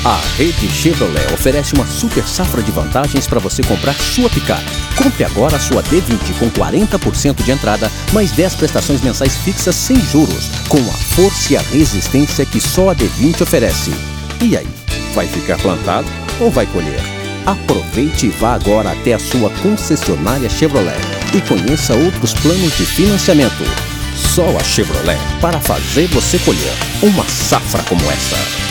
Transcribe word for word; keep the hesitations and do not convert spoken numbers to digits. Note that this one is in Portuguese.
A rede Chevrolet oferece uma super safra de vantagens para você comprar sua picape. Compre agora a sua D vinte com quarenta por cento de entrada, mais dez prestações mensais fixas sem juros, com a força e a resistência que só a D vinte oferece. E aí, vai ficar plantado ou vai colher? Aproveite e vá agora até a sua concessionária Chevrolet e conheça outros planos de financiamento. Só a Chevrolet para fazer você colher uma safra como essa.